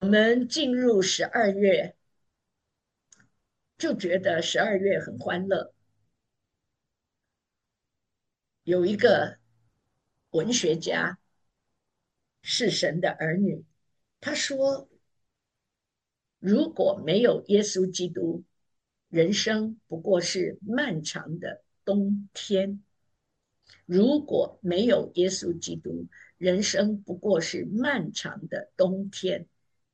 们进入12月，就觉得12月很欢乐。有一个文学家是神的儿女，他说，如果没有耶稣基督，人生不过是漫长的冬天；如果没有耶稣基督，人生不过是漫长的冬天。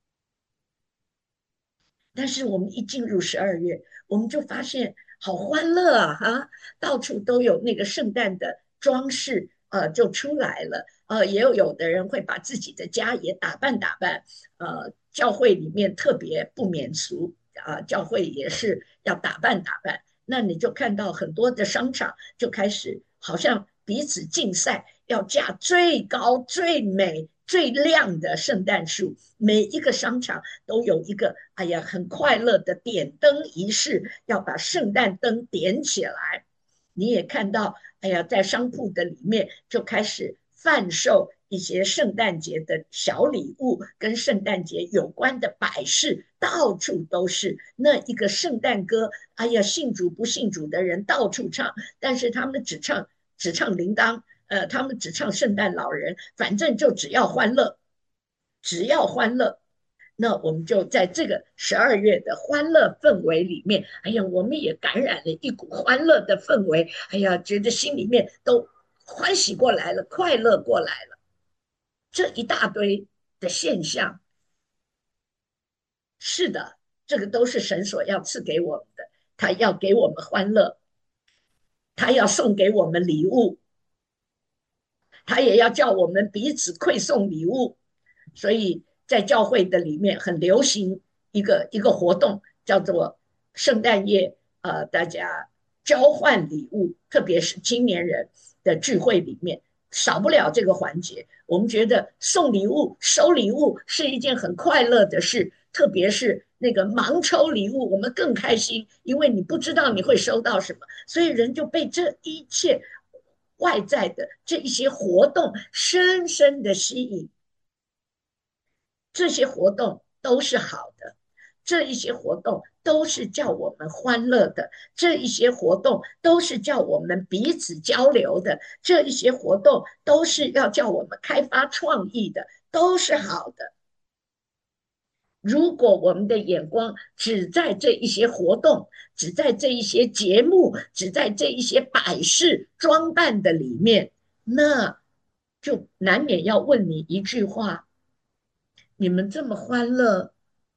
但是我们一进入12月，我们就发现好欢乐啊！哈，到处都有那个圣诞的装饰，就出来了。也有的人会把自己的家也打扮打扮。教会里面特别不免俗啊，教会也是要打扮打扮。那你就看到很多的商场就开始好像彼此竞赛，要架最高、最美、最亮的圣诞树。每一个商场都有一个，哎呀，很快乐的点灯仪式，要把圣诞灯点起来。你也看到，哎呀，在商铺的里面就开始贩售一些圣诞节的小礼物，跟圣诞节有关的摆饰，到处都是那一个圣诞歌。哎呀，信主不信主的人到处唱，但是他们只唱铃铛，他们只唱圣诞老人，反正就只要欢乐，只要欢乐。那我们就在这个12月的欢乐氛围里面，哎呀，我们也感染了一股欢乐的氛围。哎呀，觉得心里面都欢喜过来了，快乐过来了。这一大堆的现象，是的，这个都是神所要赐给我们的，他要给我们欢乐，他要送给我们礼物，他也要叫我们彼此馈送礼物。所以在教会的里面很流行一个活动，叫做圣诞夜，大家交换礼物，特别是青年人的聚会里面，少不了这个环节。我们觉得送礼物、收礼物是一件很快乐的事，特别是那个盲抽礼物，我们更开心，因为你不知道你会收到什么，所以人就被这一切外在的这一些活动深深的吸引。这些活动都是好的，这一些活动都是叫我们欢乐的，这一些活动都是叫我们彼此交流的，这一些活动都是要叫我们开发创意的，都是好的。如果我们的眼光只在这一些活动，只在这一些节目，只在这一些摆饰装扮的里面，那就难免要问你一句话：你们这么欢乐，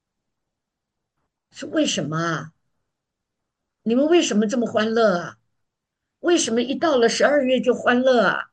是为什么啊？你们为什么这么欢乐啊？为什么一到了12月就欢乐啊？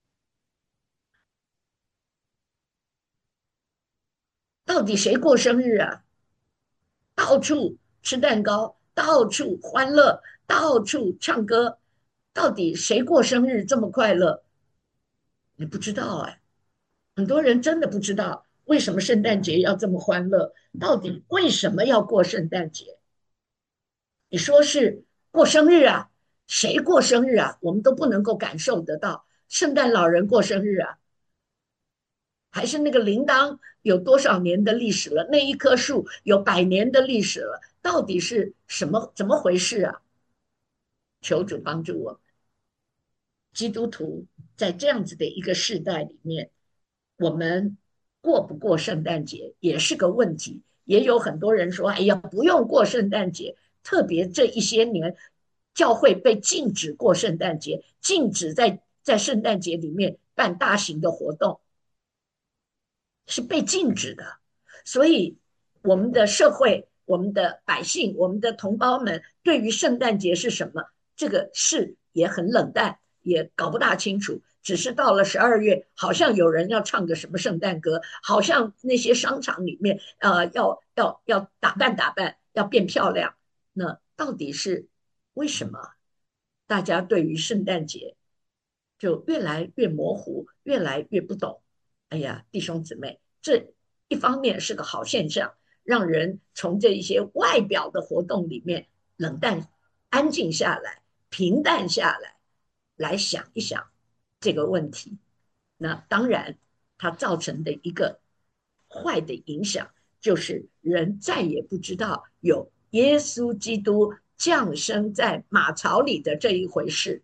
到底谁过生日啊？到处吃蛋糕，到处欢乐，到处唱歌，到底谁过生日这么快乐？你不知道哎，很多人真的不知道为什么圣诞节要这么欢乐，到底为什么要过圣诞节？你说是过生日啊？谁过生日啊？我们都不能够感受得到。圣诞老人过生日啊？还是那个铃铛有多少年的历史了？那一棵树有100年的历史了，到底是什么？怎么回事啊？求主帮助我们，基督徒在这样子的一个世代里面，我们过不过圣诞节也是个问题。也有很多人说：“哎呀，不用过圣诞节。”特别这一些年，教会被禁止过圣诞节，禁止在圣诞节里面办大型的活动。是被禁止的。所以，我们的社会、我们的百姓、我们的同胞们，对于圣诞节是什么这个事也很冷淡，也搞不大清楚。只是到了12月，好像有人要唱个什么圣诞歌，好像那些商场里面，要打扮打扮，要变漂亮。那到底是为什么？大家对于圣诞节就越来越模糊，越来越不懂。哎呀，弟兄姊妹，这一方面是个好现象，让人从这一些外表的活动里面冷淡、安静下来、平淡下来，来想一想这个问题。那当然，它造成的一个坏的影响， 就是人再也不知道有耶稣基督降生在马槽里的这一回事。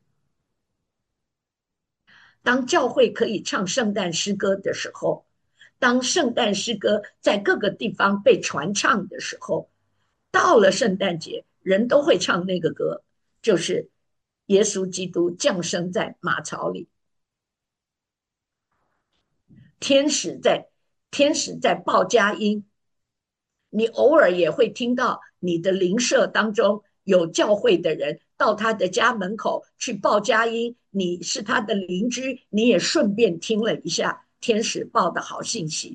当教会可以唱圣诞诗歌的时候，当圣诞诗歌在各个地方被传唱的时候，到了圣诞节，人都会唱那个歌，就是耶稣基督降生在马槽里，天使在天使在报佳音。你偶尔也会听到你的邻舍当中有教会的人到他的家门口去报佳音，你是他的邻居，你也顺便听了一下天使报的好信息。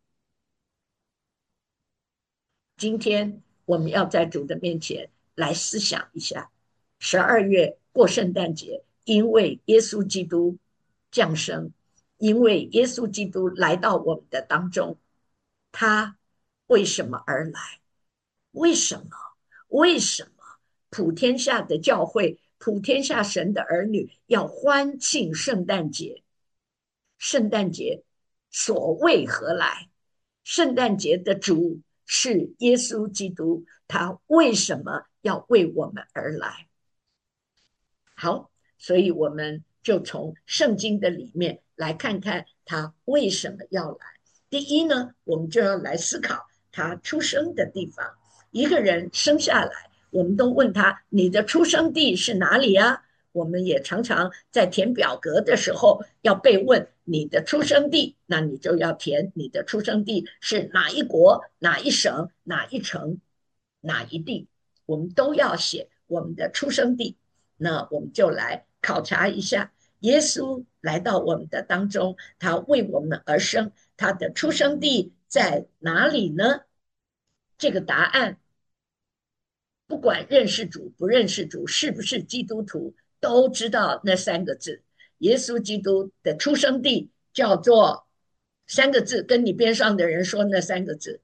今天我们要在主的面前来思想一下，12月过圣诞节，因为耶稣基督降生，因为耶稣基督来到我们的当中，他为什么而来？为什么？为什么普天下的教会、普天下神的儿女要欢庆圣诞节？圣诞节所为何来？圣诞节的主是耶稣基督，他为什么要为我们而来？好，所以我们就从圣经的里面来看看他为什么要来。第一呢，我们就要来思考他出生的地方。一个人生下来，我们都问他：你的出生地是哪里啊？我们也常常在填表格的时候要被问你的出生地，那你就要填你的出生地是哪一国、哪一省、哪一城、哪一地，我们都要写我们的出生地。那我们就来考察一下，耶稣来到我们的当中，他为我们而生，他的出生地在哪里呢？这个答案，不管认识主不认识主，是不是基督徒，都知道那三个字。耶稣基督的出生地叫做三个字，跟你边上的人说那三个字。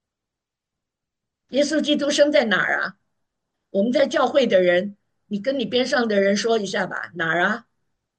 耶稣基督生在哪儿啊？我们在教会的人，你跟你边上的人说一下吧，哪儿啊？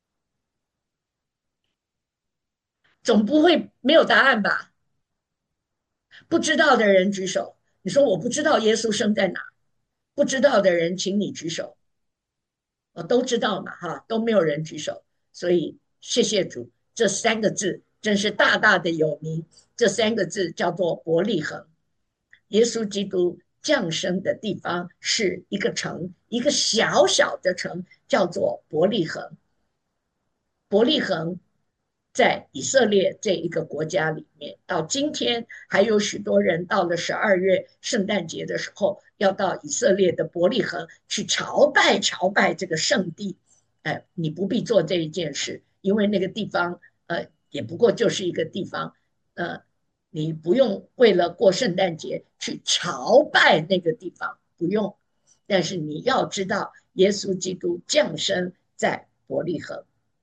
总不会没有答案吧？不知道的人举手。你说我不知道耶稣生在哪，不知道的人，请你举手。都知道嘛，哈，都没有人举手，所以谢谢主，这三个字真是大大的有名。这三个字叫做伯利恒。耶稣基督降生的地方是一个城，一个小小的城，叫做伯利恒。伯利恒在以色列这一个国家里面，到今天还有许多人到了12月圣诞节的时候，要到以色列的伯利恒去朝拜这个圣地。你不必做这一件事，因为那个地方也不过就是一个地方，你不用为了过圣诞节去朝拜那个地方，不用。但是你要知道，耶稣基督降生在伯利恒。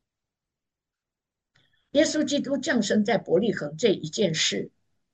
耶稣基督降生在伯利恒这一件事，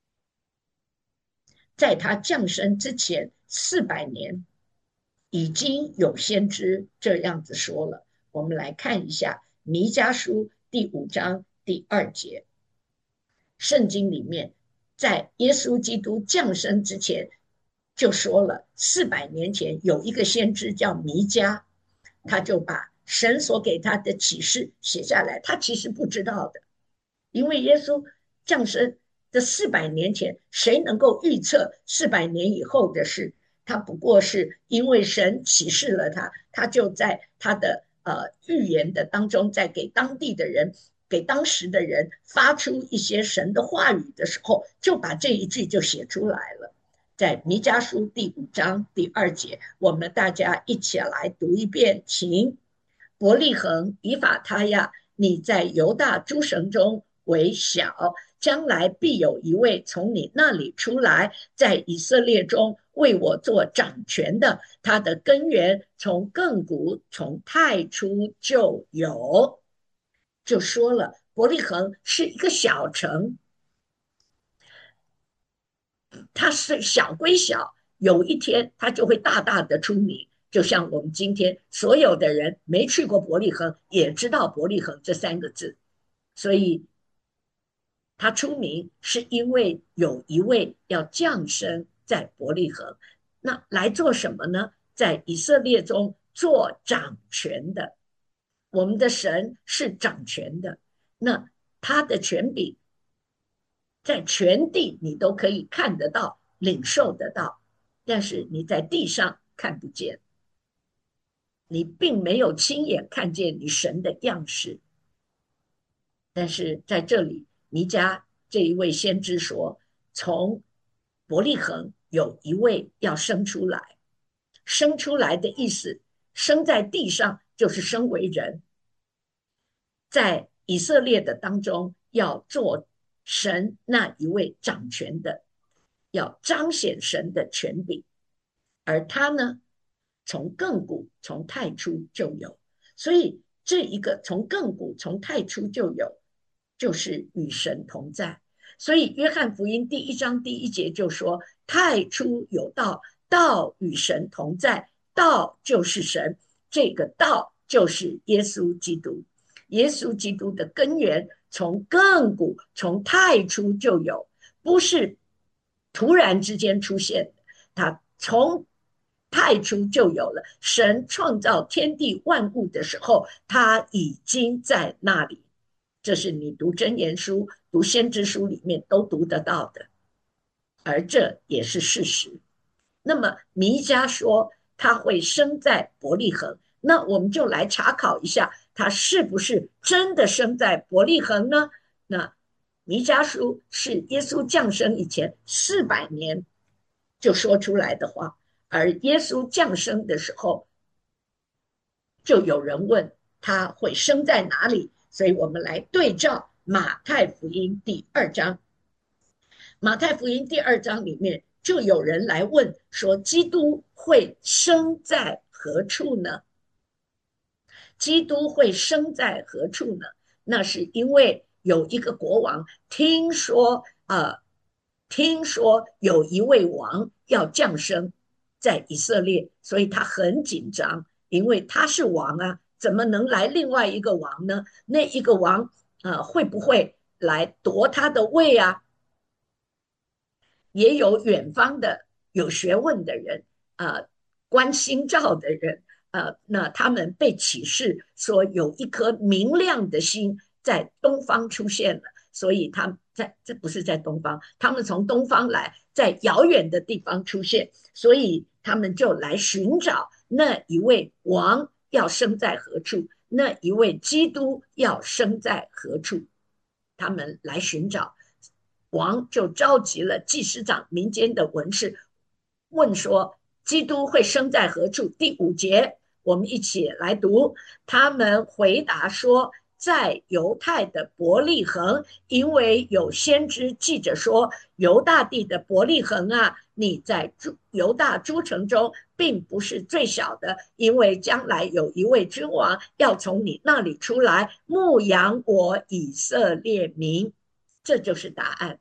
在他降生之前400年，已经有先知这样子说了。我们来看一下弥迦书第5章第2节，圣经里面在耶稣基督降生之前就说了，400年前有一个先知叫弥迦，他就把神所给他的启示写下来，他其实不知道的。因为耶稣降生的400年前，谁能够预测400年以后的事？他不过是因为神启示了他，他就在他的预言的当中，在给当地的人、给当时的人发出一些神的话语的时候，就把这一句就写出来了。在弥迦书第5章第2节，我们大家一起来读一遍，请。伯利恒以法他亚，你在犹大诸城中为小，将来必有一位从你那里出来，在以色列中为我做掌权的。他的根源从亘古，从太初就有。就说了，伯利恒是一个小城，它是小归小，有一天它就会大大的出名。就像我们今天所有的人没去过伯利恒，也知道伯利恒这三个字，所以他出名是因为有一位要降生在伯利恒，那来做什么呢？在以色列中做掌权的。我们的神是掌权的，那他的权柄在全地你都可以看得到、领受得到，但是你在地上看不见，你并没有亲眼看见你神的样式。但是在这里，弥迦这一位先知说，从伯利恒有一位要生出来，生出来的意思，生在地上就是生为人，在以色列的当中要做神那一位掌权的，要彰显神的权柄。而他呢，从亘古从太初就有，所以这一个从亘古从太初就有，就是与神同在。所以约翰福音第1章第1节就说：太初有道，道与神同在，道就是神，这个道就是耶稣基督。耶稣基督的根源从亘古从太初就有，不是突然之间出现的，他从太初就有了。神创造天地万物的时候，他已经在那里。这是你读箴言书、读先知书里面都读得到的，而这也是事实。那么弥迦说他会生在伯利恒，那我们就来查考一下，他是不是真的生在伯利恒呢？那弥迦书是耶稣降生以前400年就说出来的话，而耶稣降生的时候，就有人问他会生在哪里，所以我们来对照马太福音第2章。马太福音第2章里面就有人来问说，基督会生在何处呢？基督会生在何处呢？那是因为有一个国王听说有一位王要降生在以色列，所以他很紧张，因为他是王啊，怎么能来另外一个王呢？那一个王会不会来夺他的位啊？也有远方的有学问的人，观星照的人，那他们被启示说有一颗明亮的星在东方出现了，所以他们这不是在东方，他们从东方来，在遥远的地方出现，所以他们就来寻找那一位王要生在何处，那一位基督要生在何处，他们来寻找。王就召集了祭司长、民间的文士，问说：基督会生在何处？第5节，我们一起来读。他们回答说：在犹太的伯利恒，因为有先知记着说，犹大地的伯利恒啊，你在犹大诸城中并不是最小的，因为将来有一位君王要从你那里出来，牧养我以色列民。这就是答案。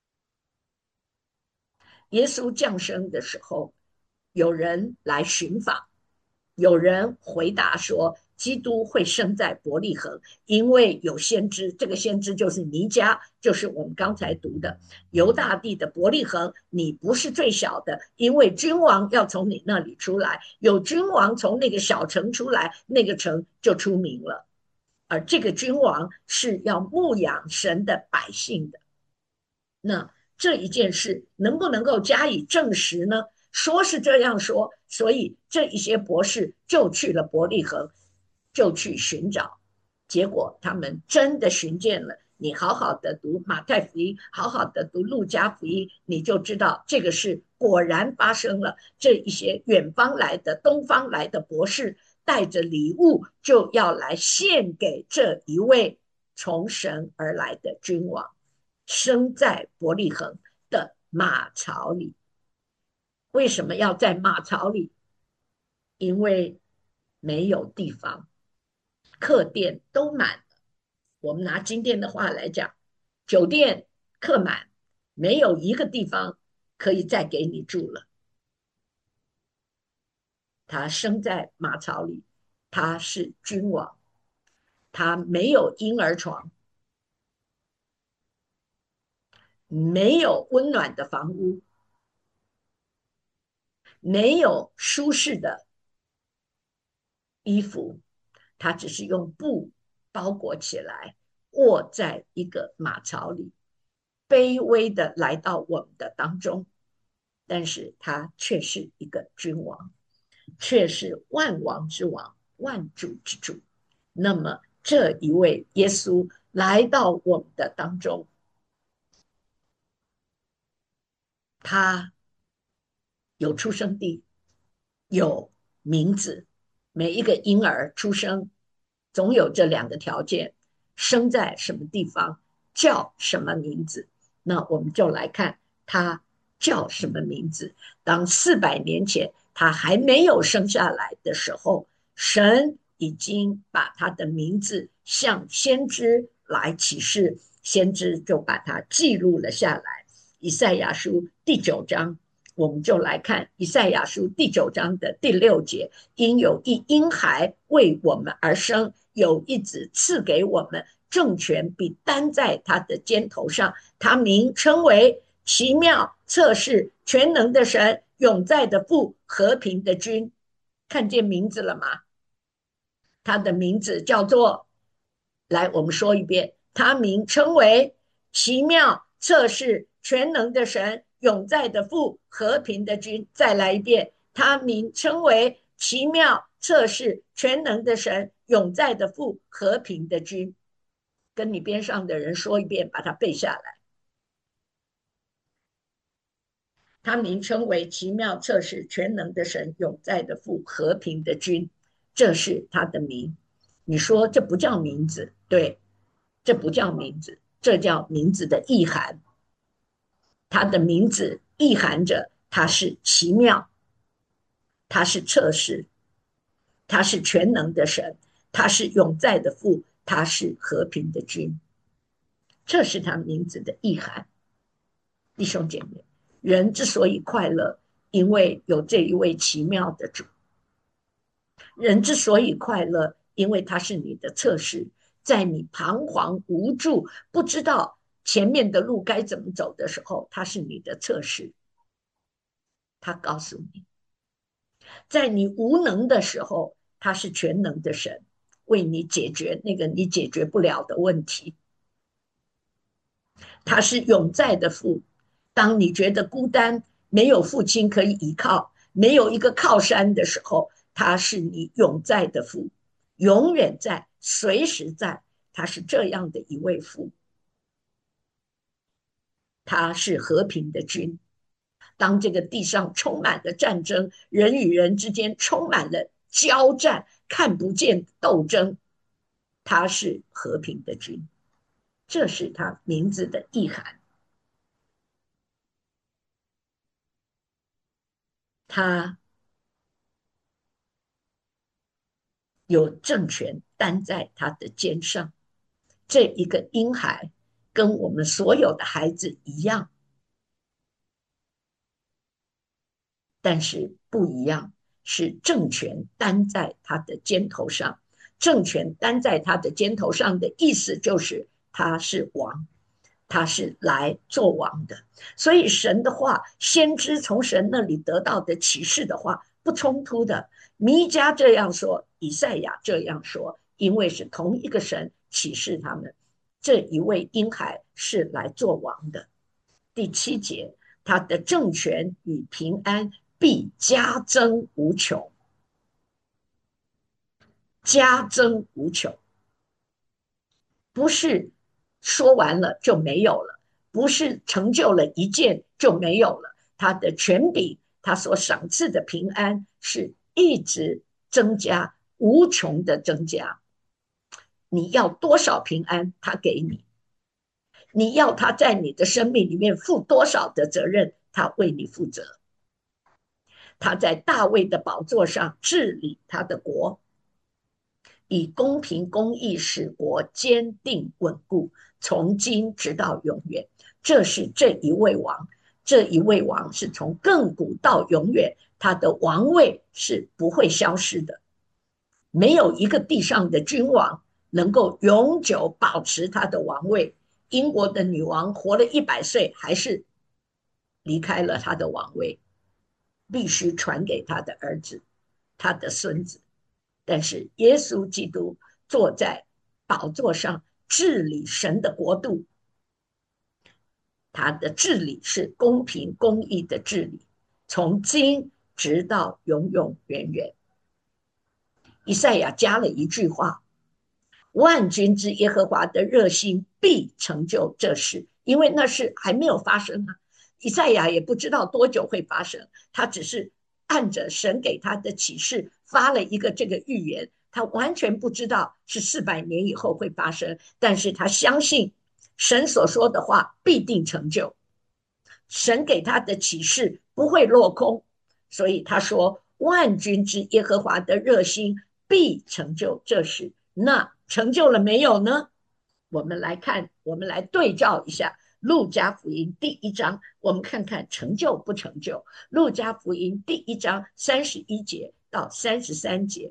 耶稣降生的时候，有人来寻访，有人回答说，基督会生在伯利恒，因为有先知，这个先知就是弥迦，就是我们刚才读的犹大地的伯利恒，你不是最小的，因为君王要从你那里出来，有君王从那个小城出来，那个城就出名了。而这个君王是要牧养神的百姓的。那这一件事能不能够加以证实呢？说是这样说，所以这一些博士就去了伯利恒，就去寻找，结果他们真的寻见了。你好好的读马太福音，好好的读路加福音，你就知道这个事果然发生了。这一些远方来的、东方来的博士，带着礼物就要来献给这一位从神而来的君王。生在伯利恒的马槽里。为什么要在马槽里？因为没有地方，客店都满了。我们拿今天的话来讲，酒店客满，没有一个地方可以再给你住了。他生在马槽里，他是君王，他没有婴儿床， 没有温暖的房屋，没有舒适的衣服，他只是用布包裹起来，卧在一个马槽里，卑微的来到我们的当中。但是他却是一个君王，却是万王之王，万主之主。那么这一位耶稣来到我们的当中，他有出生地，有名字。每一个婴儿出生，总有这两个条件：生在什么地方，叫什么名字。那我们就来看他叫什么名字。当400年前他还没有生下来的时候，神已经把他的名字向先知来启示，先知就把它记录了下来。以赛亚书第9章，我们就来看以赛亚书第9章的第6节：因有一婴孩为我们而生，有一子赐给我们，政权必担在他的肩头上，他名称为奇妙、测试、全能的神，永在的父，和平的君。看见名字了吗？他的名字叫做，来，我们说一遍，他名称为奇妙、测试、全能的神，永在的父，和平的君。再来一遍，他名称为奇妙、测试、全能的神，永在的父，和平的君。跟你边上的人说一遍，把它背下来。他名称为奇妙、测试、全能的神，永在的父，和平的君。这是他的名。你说这不叫名字？对，这不叫名字，这叫名字的意涵。他的名字意含着他是奇妙，他是测试，他是全能的神，他是永在的父，他是和平的君。这是他名字的意涵。弟兄姐妹，人之所以快乐，因为有这一位奇妙的主。人之所以快乐，因为他是你的测试。在你彷徨无助，不知道前面的路该怎么走的时候，他是你的测试。他告诉你，在你无能的时候，他是全能的神，为你解决那个你解决不了的问题。他是永在的父。当你觉得孤单，没有父亲可以依靠，没有一个靠山的时候，他是你永在的父，永远在，随时在。他是这样的一位父。他是和平的君。当这个地上充满了战争，人与人之间充满了交战，看不见斗争，他是和平的君。这是他名字的意涵。他有政权担在他的肩上。这一个婴孩跟我们所有的孩子一样，但是不一样，是政权担在他的肩头上。政权担在他的肩头上的意思就是他是王，他是来做王的。所以神的话，先知从神那里得到的启示的话，不冲突的。弥迦这样说，以赛亚这样说，因为是同一个神启示他们。这一位婴孩是来做王的。第7节，他的政权与平安必加增无穷，加增无穷。不是说完了就没有了，不是成就了一件就没有了。他的权柄，他所赏赐的平安是一直增加，无穷的增加。你要多少平安，他给你；你要他在你的生命里面负多少的责任，他为你负责。他在大卫的宝座上治理他的国，以公平公义使国坚定稳固，从今直到永远。这是这一位王，这一位王是从亘古到永远，他的王位是不会消失的。没有一个地上的君王能够永久保持他的王位， 英国的女王活了100岁，还是离开了她的王位，必须传给她的儿子、她的孙子。但是耶稣基督坐在宝座上治理神的国度，他的治理是公平公义的治理，从今直到永永远远。以赛亚加了一句话：万军之耶和华的热心必成就这事，因为那事还没有发生啊。以赛亚也不知道多久会发生，他只是按着神给他的启示发了一个这个预言，他完全不知道是400年以后会发生，但是他相信神所说的话必定成就，神给他的启示不会落空，所以他说万军之耶和华的热心必成就这事。那成就了没有呢？我们来看，我们来对照一下路加福音第1章，我们看看成就不成就。路加福音第1章31节到33节，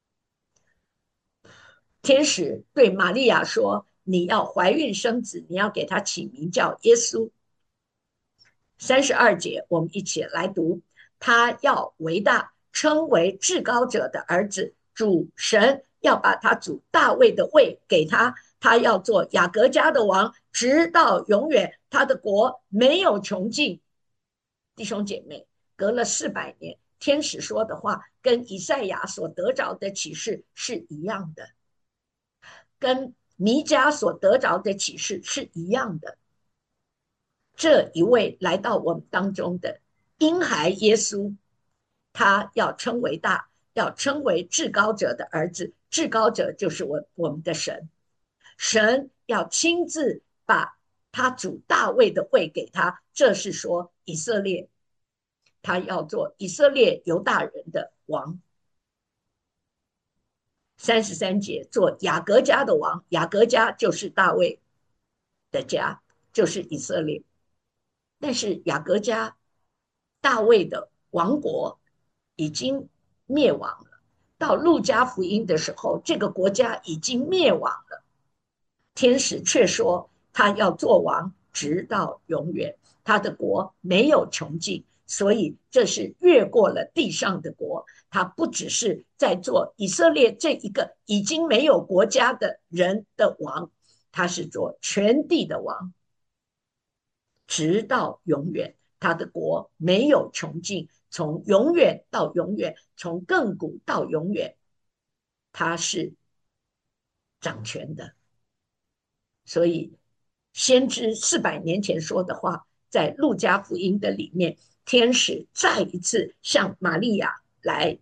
天使对玛利亚说：你要怀孕生子，你要给他起名叫耶稣。32节，我们一起来读：他要为大，称为至高者的儿子，主神要把他主大卫的位给他，他要做雅各家的王，直到永远，他的国没有穷尽。弟兄姐妹，隔了400年，天使说的话跟以赛亚所得着的启示是一样的，跟弥迦所得着的启示是一样的。这一位来到我们当中的婴孩耶稣，他要称为大，要称为至高者的儿子。至高者就是我们的神，神要亲自把他主大卫的位给他，这是说以色列，他要做以色列犹大人的王。33节，做雅各家的王，雅各家就是大卫的家，就是以色列。但是雅各家大卫的王国已经灭亡了，到路加福音的时候，这个国家已经灭亡了。天使却说他要做王直到永远，他的国没有穷尽，所以这是越过了地上的国，他不只是在做以色列这一个已经没有国家的人的王，他是做全地的王，直到永远，他的国没有穷尽，从永远到永远，从亘古到永远，他是掌权的。所以先知400年前说的话，在路加福音的里面，天使再一次向玛利亚来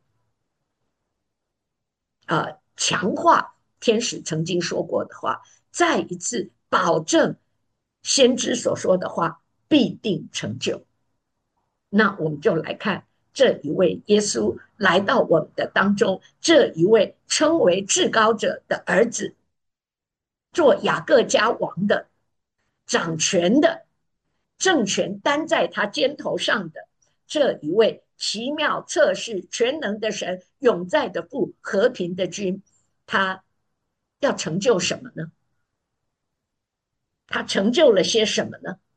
强化天使曾经说过的话，再一次保证先知所说的话必定成就。那我们就来看这一位耶稣来到我们的当中，这一位称为至高者的儿子，做雅各家王的，掌权的，政权担在他肩头上的这一位奇妙测试全能的神，永在的父，和平的君，他要成就什么呢？他成就了些什么呢？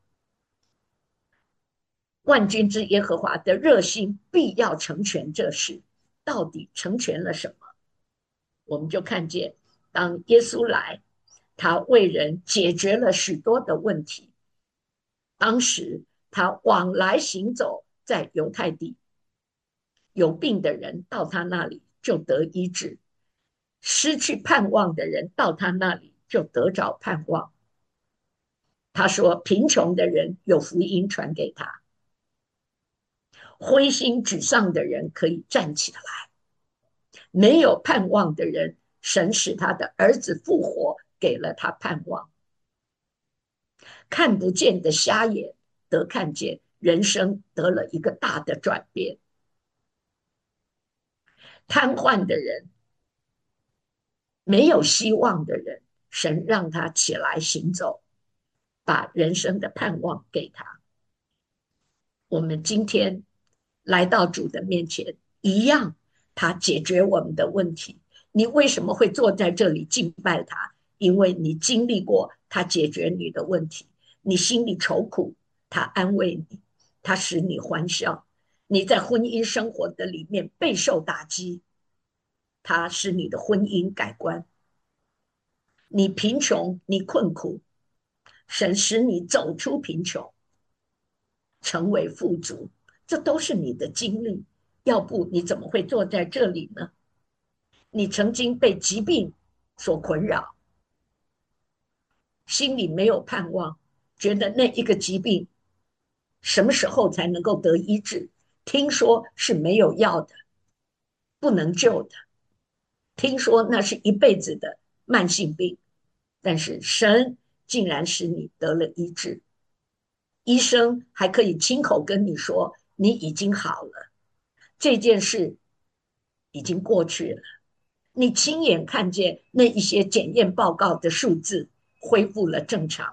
万军之耶和华的热心必要成全这事，到底成全了什么？我们就看见，当耶稣来，他为人解决了许多的问题。当时他往来行走在犹太地，有病的人到他那里就得医治，失去盼望的人到他那里就得着盼望。他说贫穷的人有福音传给他，灰心沮丧的人可以站起来，没有盼望的人，神使他的儿子复活，给了他盼望。看不见的瞎眼得看见，人生得了一个大的转变。瘫痪的人，没有希望的人，神让他起来行走，把人生的盼望给他。我们今天来到主的面前，一样，他解决我们的问题。你为什么会坐在这里敬拜他？因为你经历过他解决你的问题。你心里愁苦，他安慰你，他使你欢笑。你在婚姻生活的里面备受打击，他使你的婚姻改观。你贫穷，你困苦，神使你走出贫穷，成为富足，这都是你的经历。要不你怎么会坐在这里呢？你曾经被疾病所困扰，心里没有盼望，觉得那一个疾病什么时候才能够得医治？听说是没有药的，不能救的。听说那是一辈子的慢性病，但是神竟然使你得了医治。医生还可以亲口跟你说，你已经好了，这件事已经过去了。你亲眼看见那一些检验报告的数字恢复了正常，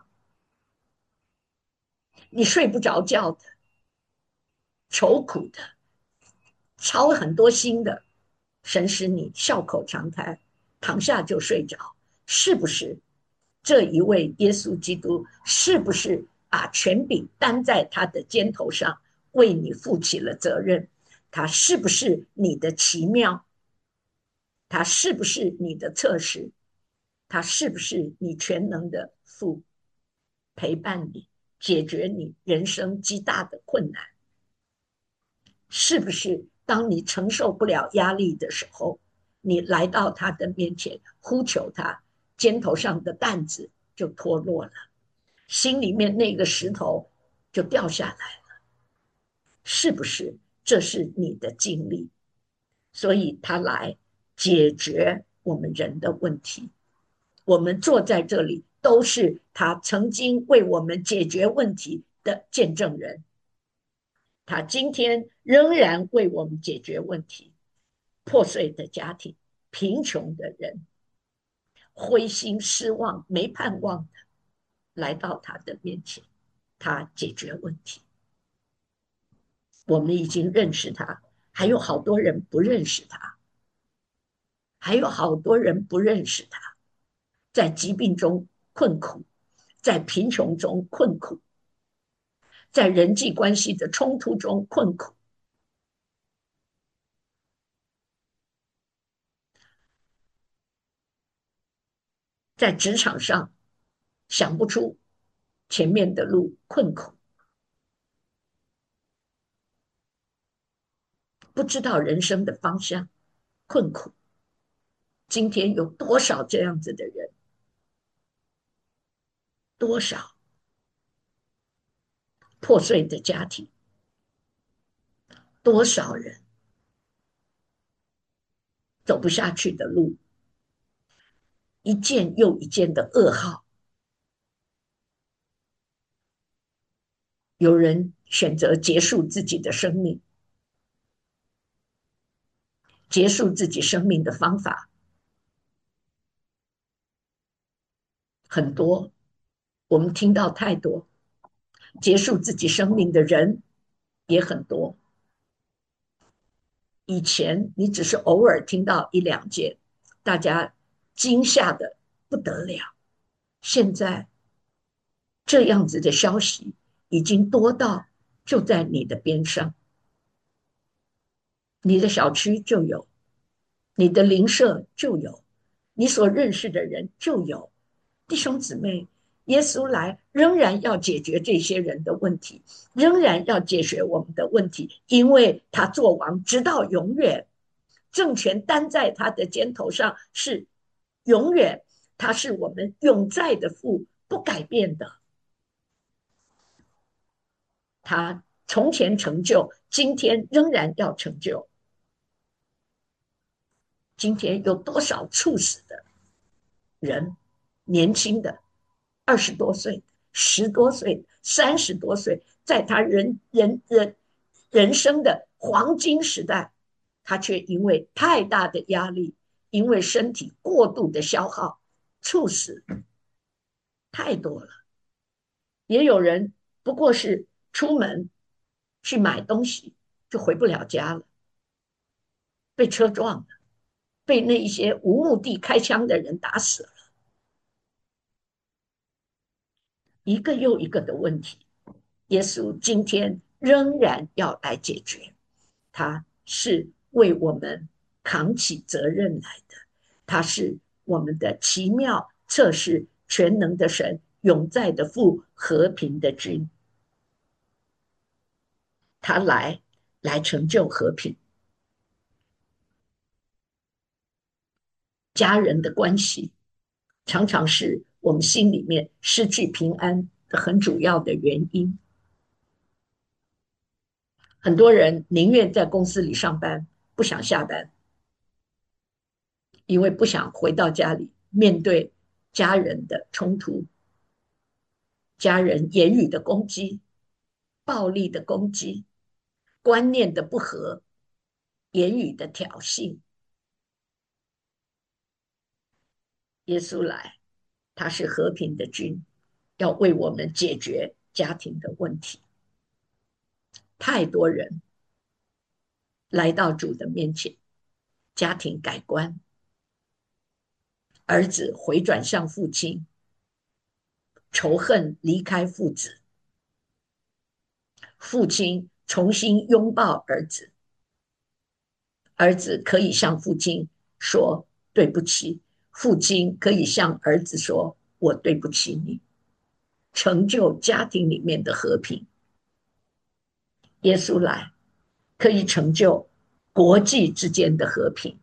你睡不着觉的，愁苦的，操很多心的，神使你笑口常开，躺下就睡着，是不是？这一位耶稣基督是不是把权柄担在他的肩头上，为你负起了责任？他是不是你的奇妙？他是不是你的测试？他是不是你全能的父，陪伴你，解决你人生极大的困难？是不是当你承受不了压力的时候，你来到他的面前呼求他，肩头上的担子就脱落了，心里面那个石头就掉下来了？是不是？这是你的经历，所以他来解决我们人的问题。我们坐在这里，都是他曾经为我们解决问题的见证人。他今天仍然为我们解决问题。破碎的家庭，贫穷的人，灰心失望、没盼望的，来到他的面前，他解决问题。我们已经认识他，还有好多人不认识他，还有好多人不认识他，在疾病中困苦，在贫穷中困苦，在人际关系的冲突中困苦，在职场上想不出前面的路，困苦，不知道人生的方向，困苦。今天有多少这样子的人？多少破碎的家庭？多少人走不下去的路？一件又一件的噩耗。有人选择结束自己的生命，结束自己生命的方法很多，我们听到太多。结束自己生命的人也很多。以前你只是偶尔听到一两件，大家惊吓的不得了。现在这样子的消息已经多到就在你的边上，你的小区就有，你的邻舍就有，你所认识的人就有。弟兄姊妹，耶稣来仍然要解决这些人的问题，仍然要解决我们的问题，因为他做王直到永远，政权担在他的肩头上是永远，他是我们永在的父，不改变的。他从前成就，今天仍然要成就。今天有多少猝死的人，年轻的20多岁、10多岁、30多岁，在他人生的黄金时代，他却因为太大的压力，因为身体过度的消耗，猝死太多了。也有人不过是出门去买东西，就回不了家了，被车撞了，被那一些无目的开枪的人打死了。 一个又一个的问题，耶稣今天仍然要来解决，他是为我们扛起责任来的，他是我们的奇妙测试全能的神，永在的父，和平的君，他来成就和平。家人的关系常常是我们心里面失去平安的很主要的原因。很多人宁愿在公司里上班，不想下班，因为不想回到家里面对家人的冲突、家人言语的攻击、暴力的攻击、观念的不合、言语的挑衅。耶稣来，他是和平的君，要为我们解决家庭的问题。太多人来到主的面前，家庭改观，儿子回转向父亲，仇恨离开父子，父亲重新拥抱儿子，儿子可以向父亲说对不起，父亲可以向儿子说我对不起你，成就家庭里面的和平。耶稣来可以成就国际之间的和平，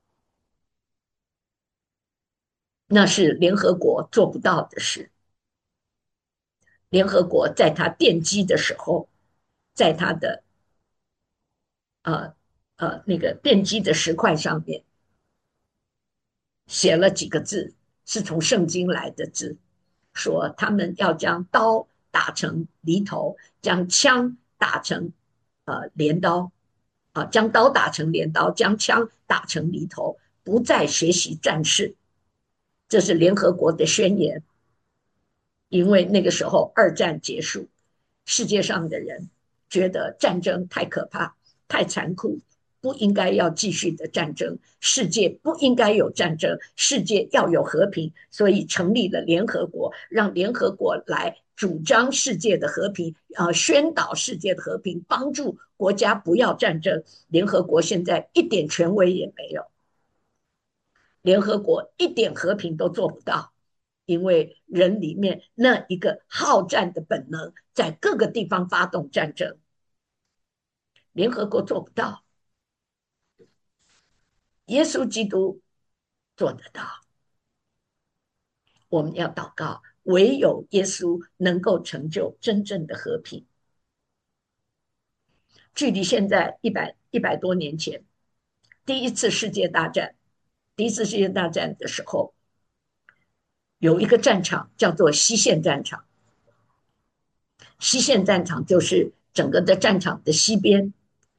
那是联合国做不到的事。联合国在他奠基的时候，在他的呃那个奠基的石块上面写了几个字，是从圣经来的字，说他们要将刀打成犁头，将枪打成镰刀，将刀打成镰刀，将枪打成犁头，不再学习战事。这是联合国的宣言。因为那个时候二战结束，世界上的人觉得战争太可怕、太残酷，不应该要继续的战争，世界不应该有战争，世界要有和平，所以成立了联合国，让联合国来主张世界的和平，宣导世界的和平，帮助国家不要战争。联合国现在一点权威也没有，联合国一点和平都做不到。因为人里面那一个好战的本能，在各个地方发动战争，联合国做不到，耶稣基督做得到。我们要祷告，唯有耶稣能够成就真正的和平。距离现在一百多年前，第一次世界大战，第一次世界大战的时候，有一个战场叫做西线战场。西线战场就是整个的战场的西边，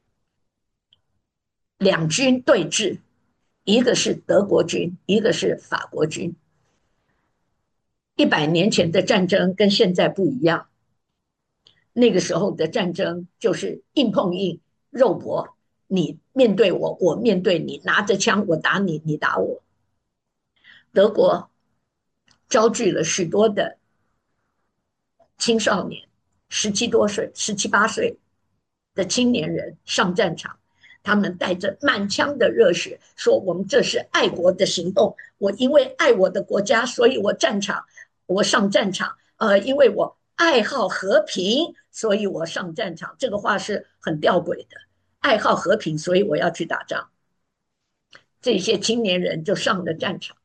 两军对峙，一个是德国军，一个是法国军。100年前的战争跟现在不一样，那个时候的战争就是硬碰硬、肉搏，你面对我，我面对你，拿着枪我打你，你打我。德国招聚了许多的青少年，17多岁、17、18岁的青年人上战场，他们带着满腔的热血，说我们这是爱国的行动。我因为爱我的国家，所以我上战场。因为我爱好和平，所以我上战场。这个话是很吊诡的，爱好和平，所以我要去打仗。这些青年人就上了战场，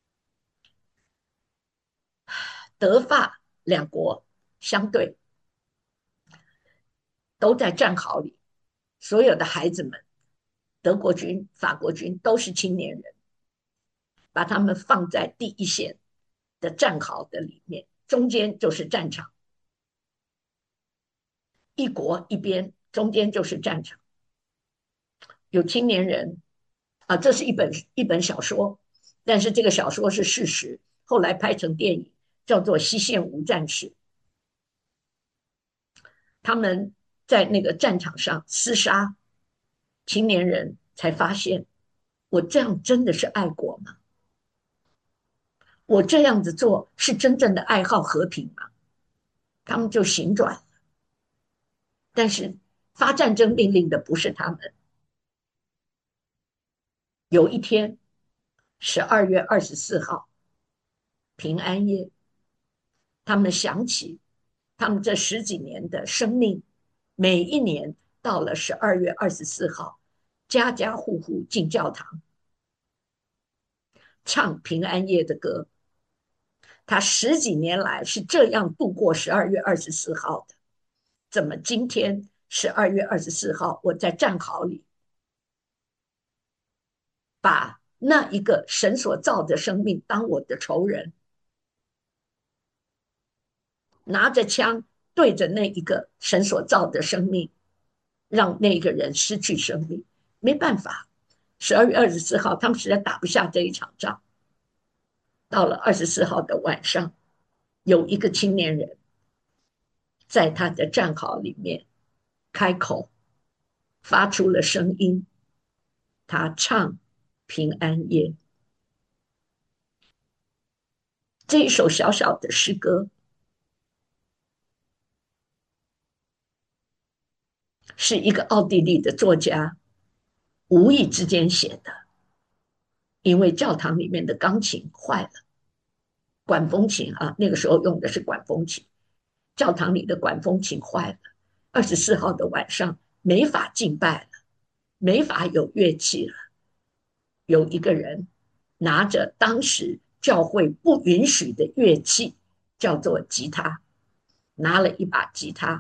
德法两国相对都在战壕里，所有的孩子们，德国军、法国军都是青年人，把他们放在第一线的战壕的里面，中间就是战场，一国一边，中间就是战场。有青年人这是一本小说，但是这个小说是事实，后来拍成电影，叫做《西线无战事》。他们在那个战场上厮杀，青年人才发现，我这样真的是爱国吗？我这样子做是真正的爱好和平吗？ 他们就醒转，但是发战争命令的不是他们。有一天，12月24号，平安夜，他们想起他们这十几年的生命，每一年到了12月24号，家家户户进教堂唱平安夜的歌。他十几年来是这样度过12月24号的，怎么今天12月24号，我在战壕里把那一个神所造的生命当我的仇人，拿着枪对着那一个神所造的生命，让那个人失去生命？没办法，12月24号，他们实在打不下这一场仗。到了24号的晚上，有一个青年人在他的战壕里面开口，发出了声音，他唱平安夜这一首小小的诗歌，是一个奥地利的作家无意之间写的。因为教堂里面的钢琴坏了，管风琴啊，那个时候用的是管风琴，教堂里的管风琴坏了，24号的晚上没法敬拜了，没法有乐器了。有一个人拿着当时教会不允许的乐器，叫做吉他，拿了一把吉他，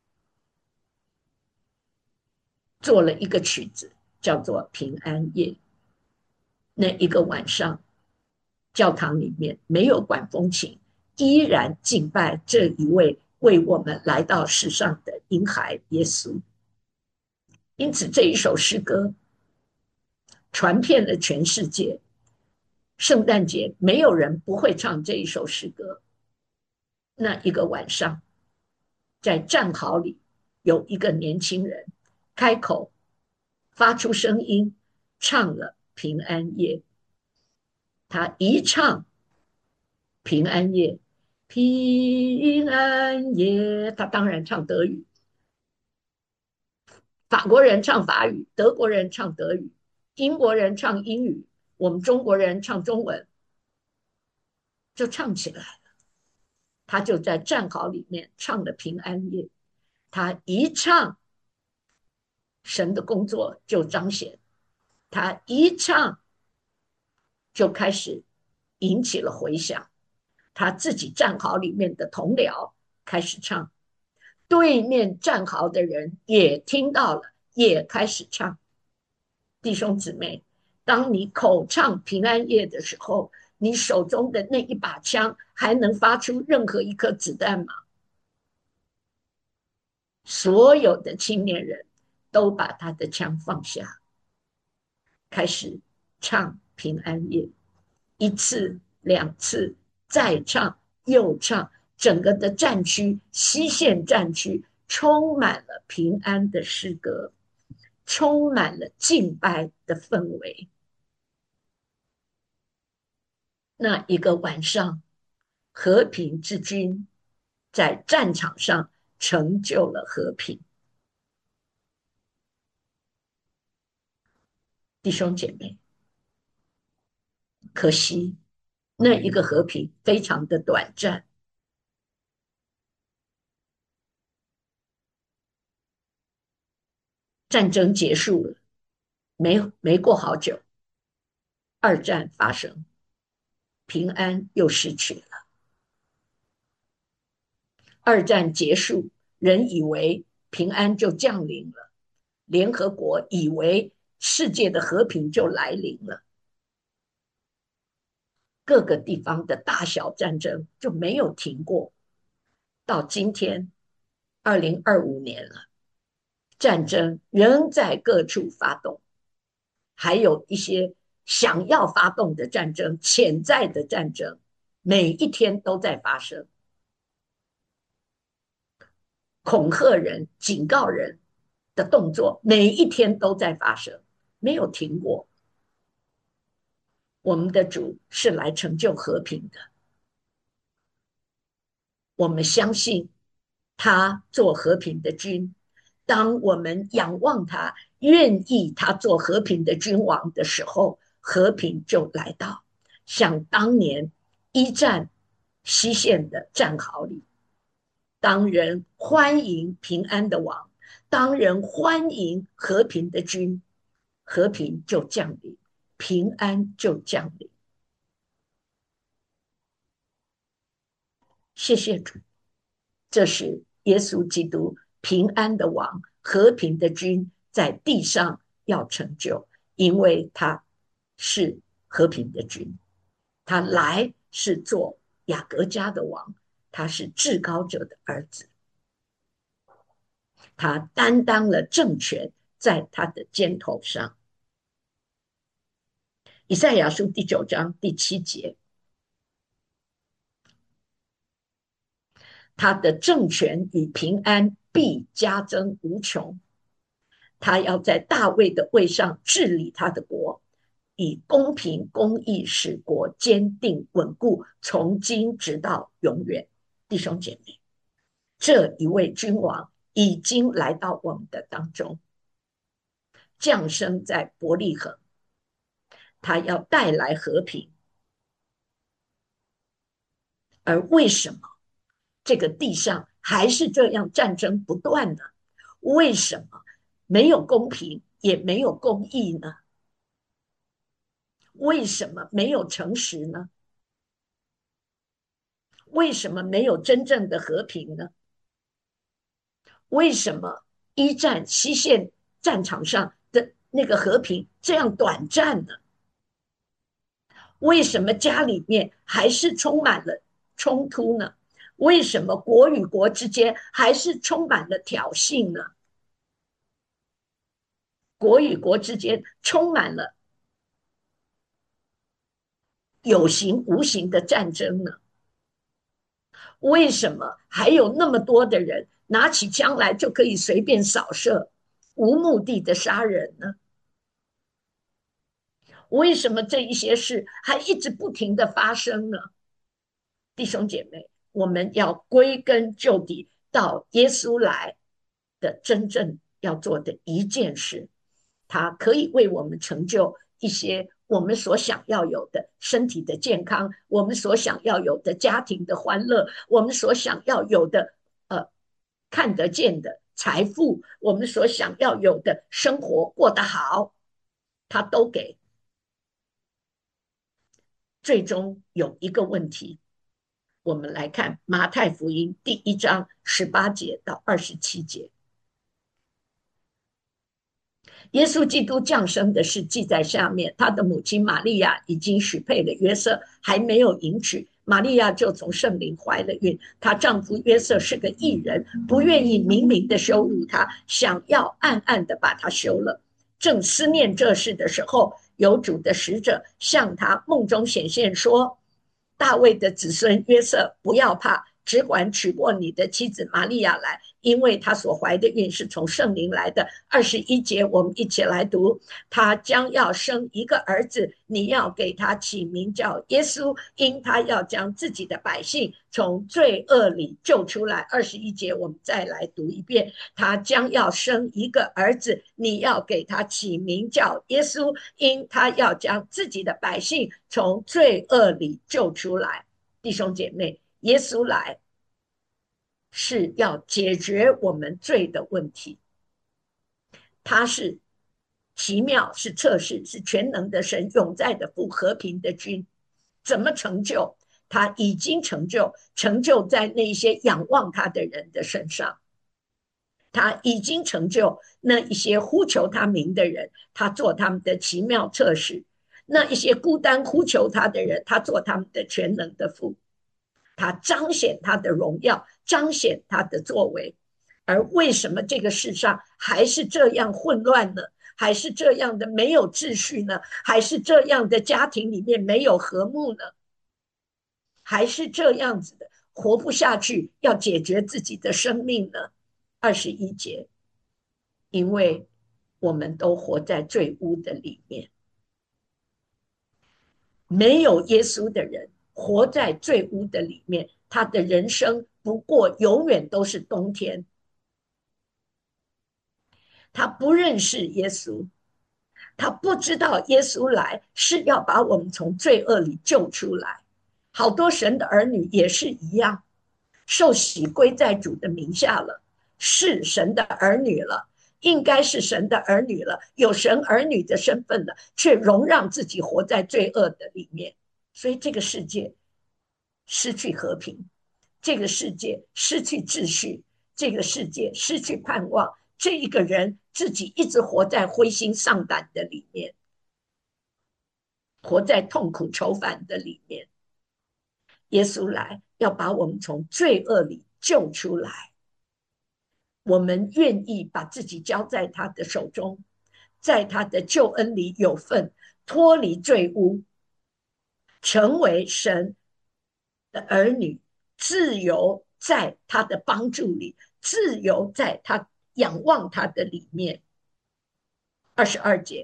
做了一个曲子，叫做《平安夜》。那一个晚上，教堂里面没有管风琴，依然敬拜这一位为我们来到世上的婴孩耶稣。因此，这一首诗歌传遍了全世界。圣诞节没有人不会唱这一首诗歌。那一个晚上，在战壕里，有一个年轻人开口，发出声音，唱了《平安夜》。他一唱平安夜，平安夜，他当然唱德语，法国人唱法语，德国人唱德语，英国人唱英语，我们中国人唱中文，就唱起来了。他就在战壕里面唱了平安夜，他一唱，神的工作就彰显，他一唱就开始引起了回响，他自己战壕里面的同僚开始唱，对面战壕的人也听到了，也开始唱。弟兄姊妹，当你口唱平安夜的时候，你手中的那一把枪还能发出任何一颗子弹吗？所有的青年人都把他的枪放下，开始唱平安夜，一次、两次，再唱又唱，整个的战区，西线战区充满了平安的诗歌，充满了敬拜的氛围。那一个晚上，和平之君在战场上成就了和平。弟兄姐妹，可惜那一个和平非常的短暂，战争结束了，没过好久，二战发生，平安又失去了。二战结束，人以为平安就降临了，联合国以为世界的和平就来临了，各个地方的大小战争就没有停过。到今天2025年了，战争仍在各处发动，还有一些想要发动的战争，潜在的战争，每一天都在发生。恐吓人、警告人的动作，每一天都在发生，没有停过。我们的主是来成就和平的，我们相信他做和平的君。当我们仰望他，愿意他做和平的君王的时候，和平就来到。像当年一战西线的战壕里，当人欢迎平安的王，当人欢迎和平的君，和平就降临，平安就降临。谢谢主，这是耶稣基督平安的王，和平的君，在地上要成就，因为他是和平的君，他来是做雅各家的王，他是至高者的儿子，他担当了政权在他的肩头上。以赛亚书第9章第7节，他的政权与平安必加增无穷。他要在大卫的位上治理他的国，以公平公义使国坚定稳固，从今直到永远。弟兄姐妹，这一位君王已经来到我们的当中，降生在伯利恒，他要带来和平。而为什么这个地上还是这样战争不断呢？为什么没有公平也没有公义呢？为什么没有诚实呢？为什么没有真正的和平呢？为什么一战西线战场上的那个和平这样短暂呢？为什么家里面还是充满了冲突呢？为什么国与国之间还是充满了挑衅呢？国与国之间充满了有形无形的战争呢？为什么还有那么多的人拿起枪来就可以随便扫射，无目的的杀人呢？为什么这一些事还一直不停的发生呢？弟兄姐妹，我们要归根究底到耶稣来的真正要做的一件事，他可以为我们成就一些我们所想要有的身体的健康，我们所想要有的家庭的欢乐，我们所想要有的看得见的财富，我们所想要有的生活过得好，他都给。最终有一个问题，我们来看马太福音第1章18节到27节。耶稣基督降生的事记在下面，他的母亲玛利亚已经许配了约瑟，还没有迎娶，玛利亚就从圣灵怀了孕。她丈夫约瑟是个义人，不愿意明明的羞辱她，想要暗暗的把她休了。正思念这事的时候，有主的使者向他梦中显现说：大卫的子孙约瑟，不要怕，只管娶过你的妻子玛利亚来，因为她所怀的孕是从圣灵来的。21节，我们一起来读：他将要生一个儿子，你要给他起名叫耶稣，因他要将自己的百姓从罪恶里救出来。21节，我们再来读一遍：他将要生一个儿子，你要给他起名叫耶稣，因他要将自己的百姓从罪恶里救出来。弟兄姐妹，耶稣来是要解决我们罪的问题，他是奇妙，是测试，是全能的神，永在的父，和平的君。怎么成就？他已经成就，成就在那些仰望他的人的身上。他已经成就那一些呼求他名的人，他做他们的奇妙测试；那一些孤单呼求他的人，他做他们的全能的父。他彰显他的荣耀，彰显他的作为。而为什么这个世上还是这样混乱呢？还是这样的没有秩序呢？还是这样的家庭里面没有和睦呢？还是这样子的活不下去，要解决自己的生命呢？21节，因为我们都活在罪污的里面，没有耶稣的人活在罪污的里面，他的人生不过永远都是冬天。他不认识耶稣，他不知道耶稣来是要把我们从罪恶里救出来。好多神的儿女也是一样，受洗归在主的名下了，是神的儿女了，应该是神的儿女了，有神儿女的身份了，却容让自己活在罪恶的里面。所以这个世界失去和平，这个世界失去秩序，这个世界失去盼望，这一个人自己一直活在灰心丧胆的里面，活在痛苦愁烦的里面。耶稣来要把我们从罪恶里救出来，我们愿意把自己交在他的手中，在他的救恩里有份，脱离罪污，成为神的儿女，自由在他的帮助里，自由在他仰望他的里面。22节，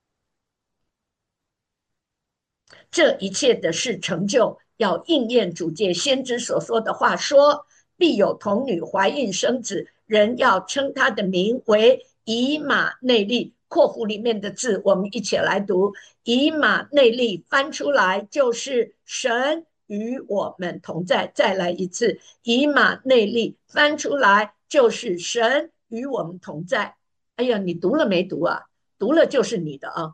这一切的事成就，要应验主借先知所说的话，说必有童女怀孕生子，人要称他的名为以马内利。括弧里面的字，我们一起来读：以马内利，翻出来就是神与我们同在。再来一次，以马内利，翻出来就是神与我们同在。哎呀，你读了没读啊？读了就是你的啊。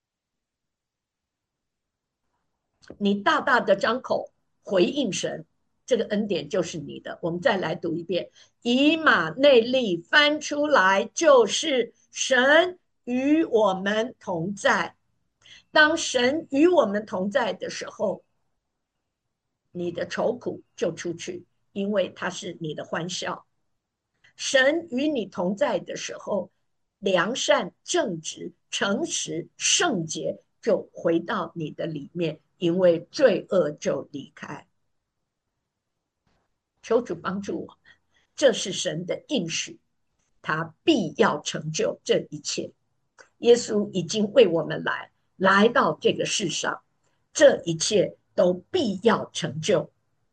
你大大的张口回应神，这个恩典就是你的。我们再来读一遍：以马内利，翻出来就是神与我们同在。当神与我们同在的时候，你的愁苦就出去，因为他是你的欢笑。神与你同在的时候，良善、正直、诚实、圣洁就回到你的里面，因为罪恶就离开。求主帮助我，这是神的应许，他必要成就这一切。耶稣已经为我们来到这个世上，这一切都必要成就。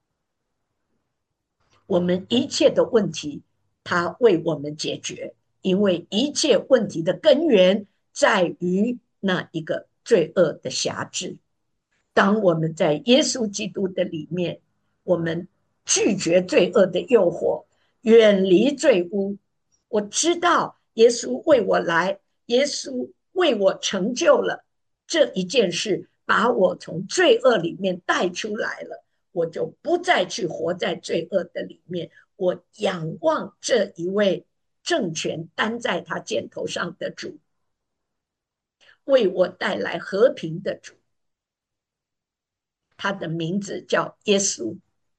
我们一切的问题，他为我们解决，因为一切问题的根源在于那一个罪恶的辖制。当我们在耶稣基督的里面，我们拒绝罪恶的诱惑，远离罪污。我知道耶稣为我来，耶稣为我成就了这一件事，把我从罪恶里面带出来了。我就不再去活在罪恶的里面，我仰望这一位政权担在他肩头上的主，为我带来和平的主。他的名字叫耶稣，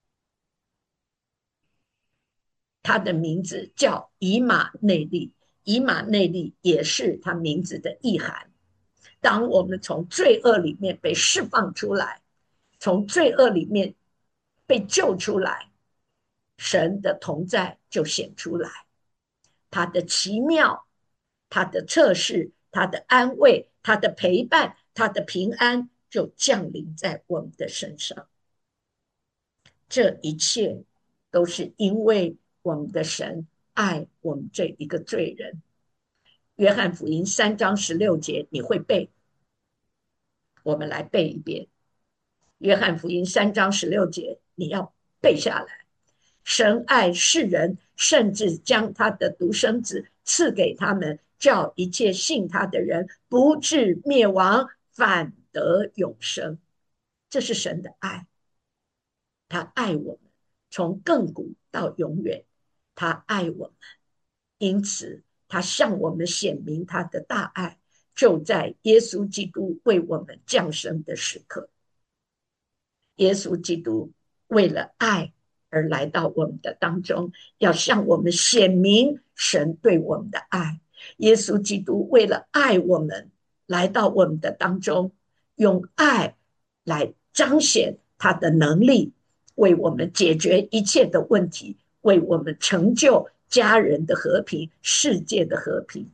他的名字叫以马内利，以马内利也是他名字的意涵。当我们从罪恶里面被释放出来，从罪恶里面被救出来，神的同在就显出来，他的奇妙，他的测试，他的安慰，他的陪伴，他的平安就降临在我们的身上。这一切都是因为我们的神爱我们这一个罪人。约翰福音3章16节，你会背？我们来背一遍。约翰福音3章16节，你要背下来。神爱世人，甚至将他的独生子赐给他们，叫一切信他的人不至灭亡，反得永生。这是神的爱，他爱我们，从亘古到永远，他爱我们，因此他向我们显明他的大爱，就在耶稣基督为我们降生的时刻。耶稣基督为了爱而来到我们的当中，要向我们显明神对我们的爱。耶稣基督为了爱我们，来到我们的当中，用爱来彰显他的能力，为我们解决一切的问题，为我们成就家人的和平，世界的和平。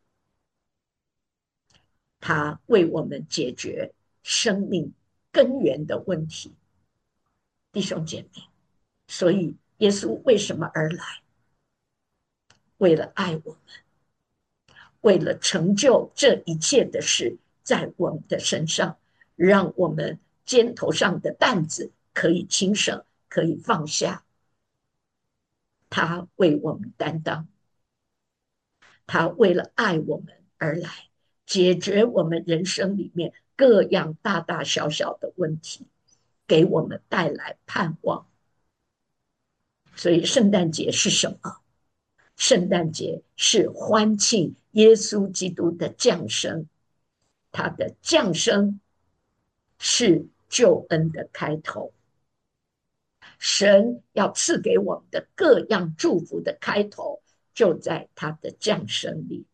他为我们解决生命根源的问题。弟兄姐妹，所以耶稣为什么而来？为了爱我们，为了成就这一切的事在我们的身上，让我们肩头上的担子可以轻省，可以放下。他为我们担当，他为了爱我们而来，解决我们人生里面各样大大小小的问题，给我们带来盼望。所以圣诞节是什么？圣诞节是欢庆耶稣基督的降生，他的降生是救恩的开头。神要赐给我们的各样祝福的开头，就在他的降生里。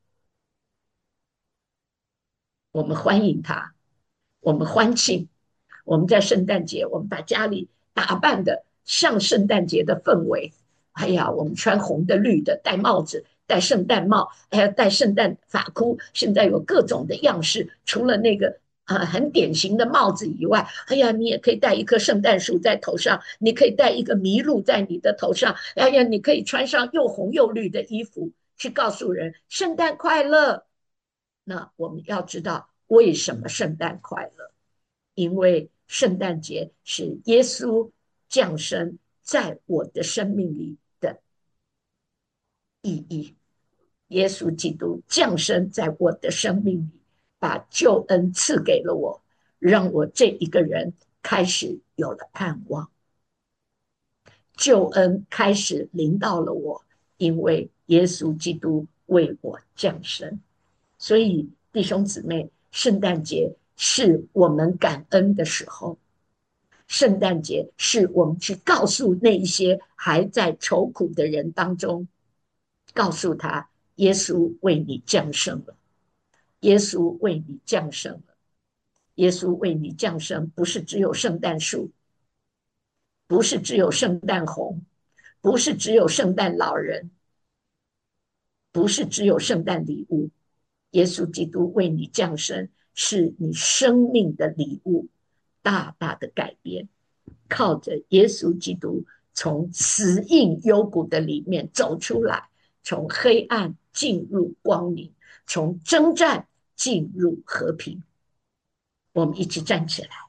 我们欢迎他，我们欢庆。我们在圣诞节，我们把家里打扮的像圣诞节的氛围。哎呀，我们穿红的、绿的，戴帽子，戴圣诞帽，还要戴圣诞发箍。现在有各种的样式，除了那个很典型的帽子以外，哎呀，你也可以戴一棵圣诞树在头上，你可以戴一个麋鹿在你的头上，哎呀，你可以穿上又红又绿的衣服，去告诉人圣诞快乐。那我们要知道为什么圣诞快乐？因为圣诞节是耶稣降生在我的生命里的意义。耶稣基督降生在我的生命里，把救恩赐给了我，让我这一个人开始有了盼望。救恩开始临到了我，因为耶稣基督为我降生。所以弟兄姊妹，圣诞节是我们感恩的时候，圣诞节是我们去告诉那一些还在愁苦的人当中，告诉他耶稣为你降生了，耶稣为你降生了，耶稣为你降生，不是只有圣诞树，不是只有圣诞红，不是只有圣诞老人，不是只有圣诞礼物。耶稣基督为你降生，是你生命的礼物，大大的改变。靠着耶稣基督从死荫幽谷的里面走出来，从黑暗进入光明，从征战进入和平。我们一起站起来，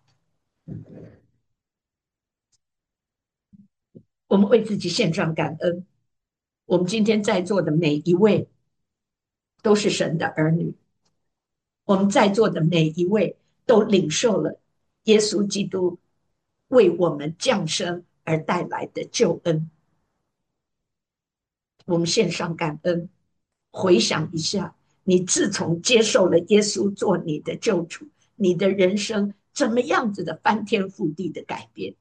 我们为自己献上感恩。我们今天在座的每一位都是神的儿女，我们在座的每一位都领受了耶稣基督为我们降生而带来的救恩。我们献上感恩，回想一下，你自从接受了耶稣做你的救主，你的人生怎么样子的翻天覆地的改变？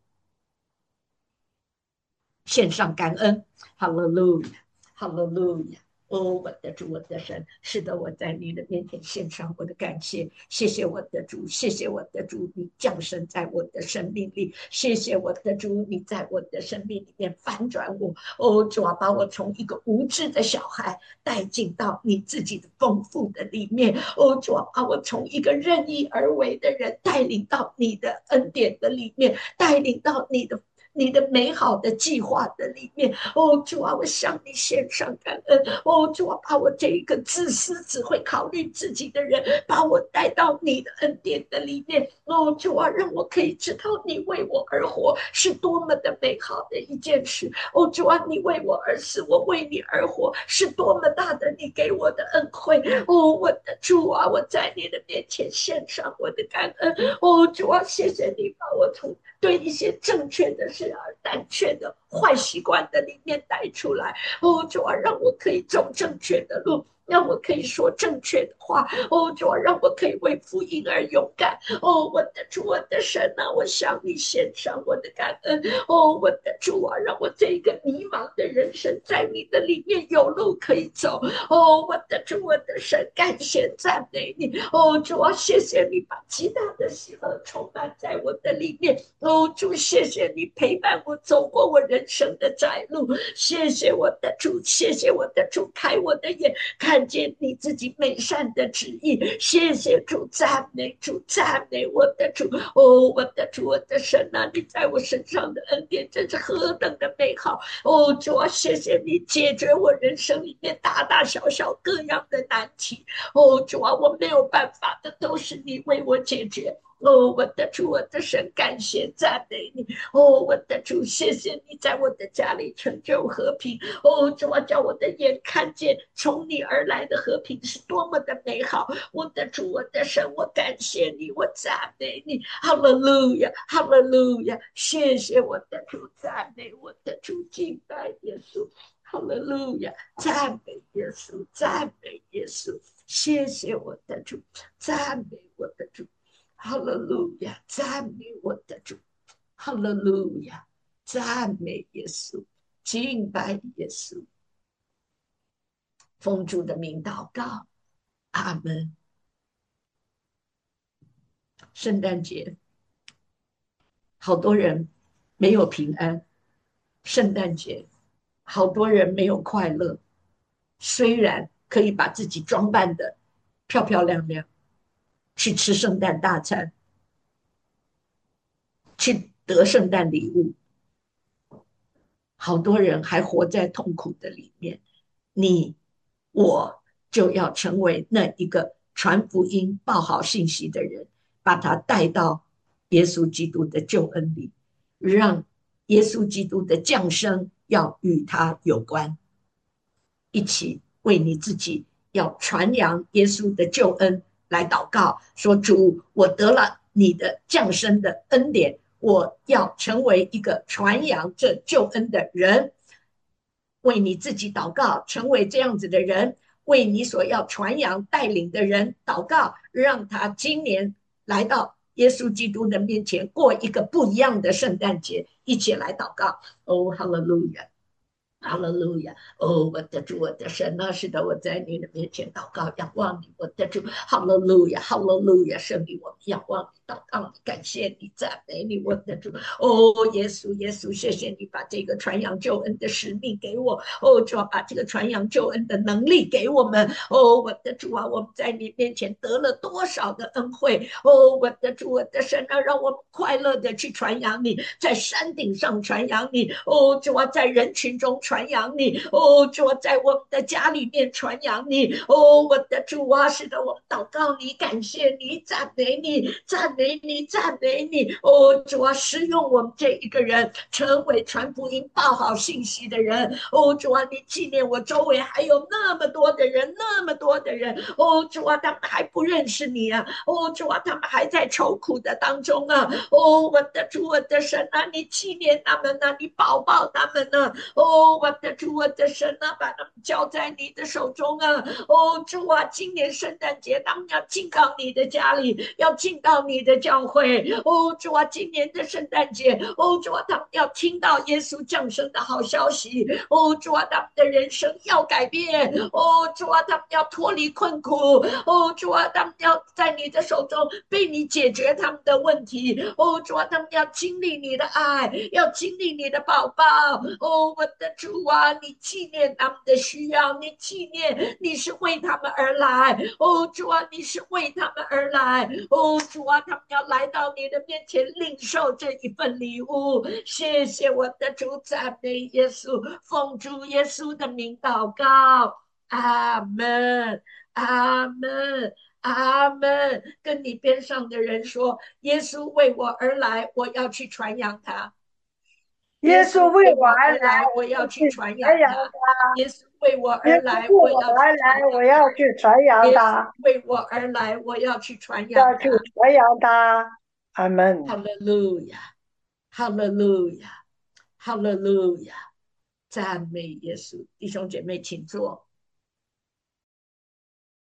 献上感恩，哈利路亚，哈利路亚。哦，我的主，我的神，是的，我在你的面前献上我的感谢，谢谢我的主，谢谢我的主，你降生在我的生命里，谢谢我的主，你在我的生命里面翻转我。哦，主啊，把我从一个无知的小孩带进到你自己的丰富的里面。哦，主啊，把我从一个任意而为的人带领到你的恩典的里面，带领到你的美好的计划的里面。哦，主啊，我向你献上感恩。哦，主啊，把我这一个自私只会考虑自己的人，把我带到你的恩典的里面。哦，主啊，让我可以知道你为我而活是多么的美好的一件事。哦，主啊，你为我而死，我为你而活，是多么大的你给我的恩惠。哦，我的主啊，我在你的面前献上我的感恩。哦，主啊，谢谢你把我从对一些正确的事而胆怯的坏习惯的里面带出来。哦，主啊，让我可以走正确的路，让我可以说正确的话。哦，主啊，让我可以为福音而勇敢。哦，我的主，我的神啊，我向你献上我的感恩。哦，我的主啊，让我这一个迷茫的人生在你的里面有路可以走。哦，我的主，我的神，感谢赞美你。哦，主啊，谢谢你把极大的喜乐充满在我的里面。哦，主，谢谢你陪伴我走过我人生的窄路。谢谢我的主，谢谢我的主，开我的眼，看看见你自己美善的旨意。谢谢主，赞美主，赞美我的主。哦，我的主，我的神啊，你在我身上的恩典真是何等的美好！哦，主啊，谢谢你解决我人生里面大大小小各样的难题。哦，主啊，我没有办法的，都是你为我解决。哦，我的主，我的神，感谢赞美你。哦，我的主，谢谢你在我的家里成就和平。哦，主啊，叫我的眼看见从你而来的和平是多么的美好。我的主，我的神，我感谢你，我赞美你。哈利路亚，哈利路亚，谢谢我的主，赞美我的主，敬拜耶稣。哈利路亚，赞美耶稣，赞美耶稣，谢谢我的主，赞美我的主。哈利路亚，赞美我的主。哈利路亚，赞美耶稣，敬拜耶稣，奉主的名祷告，阿门。圣诞节，好多人没有平安，圣诞节，好多人没有快乐。虽然可以把自己装扮的漂漂亮亮，去吃圣诞大餐，去得圣诞礼物，好多人还活在痛苦的里面。你我就要成为那一个传福音、报好信息的人，把他带到耶稣基督的救恩里，让耶稣基督的降生要与他有关，一起为你自己要传扬耶稣的救恩来祷告，说主，我得了你的降生的恩典，我要成为一个传扬这救恩的人。为你自己祷告，成为这样子的人，为你所要传扬带领的人祷告，让他今年来到耶稣基督的面前，过一个不一样的圣诞节，一起来祷告。哦，哈利路亚。哈利路亚！哦，我的主，我的神啊，是的，我在你的面前祷告，仰望你，我的主。哈利路亚，哈利路亚！圣灵，我们仰望你，祷告你，感谢你，赞美你，我的主。哦，耶稣，耶稣，谢谢你把这个传扬救恩的使命给我。哦，主啊，把这个传扬救恩的能力给我们。哦，我的主啊，我们在你面前得了多少的恩惠。哦，我的主，我的神啊，让我们快乐的去传扬你，在山顶上传扬你。哦，主啊，在人群中传扬你。哦，主啊，在我们的家里面传扬你。哦，我的主啊，是的，我们祷告你，感谢你，赞美你，赞美你，赞美你。哦，主啊，使用我们这一个人，成为传福音、报好信息的人。哦，主啊，你纪念我周围还有那么多的人，那么多的人。哦，主啊，他们还不认识你啊。哦，主啊，他们还在愁苦的当中啊。哦，我的主，我的神啊，你纪念他们啊，你保抱他们啊。哦，我的主，我的神啊，把他们交在你的手中啊。哦，主啊，今年圣诞节他们要进到你的家里，要进到你的教会。哦，主啊，今年的圣诞节，哦，主啊，他们要听到耶稣降生的好消息。哦，主啊，他们的人生要改变。哦，主啊，他们要脱离困苦。哦，主啊，他们要在你的手中被你解决他们的问题。哦，主啊，他们要经历你的爱，要经历你的宝宝。哦，我的主啊，你纪念他们的需要，你纪念你是为他们而来。哦，主啊，你是为他们而来。哦，主啊，他们要来到你的面前领受这一份礼物。谢谢我的主，赞美耶稣，奉主耶稣的名祷告，阿门，阿门。阿门！跟你边上的人说，耶稣为我而来，我要去传扬他。耶耶稣稣为我为我而来， 而来，我我要要去去传扬传扬他。 他； 耶稣为我耶而来， 稣为我我要去而来，我传扬他。 要去传扬耶稣他， 为我而来，我要去传扬要去他。 传扬他。阿门。 哈利路亚，哈利路亚，哈利路亚，赞美耶稣！弟兄姐妹，请坐。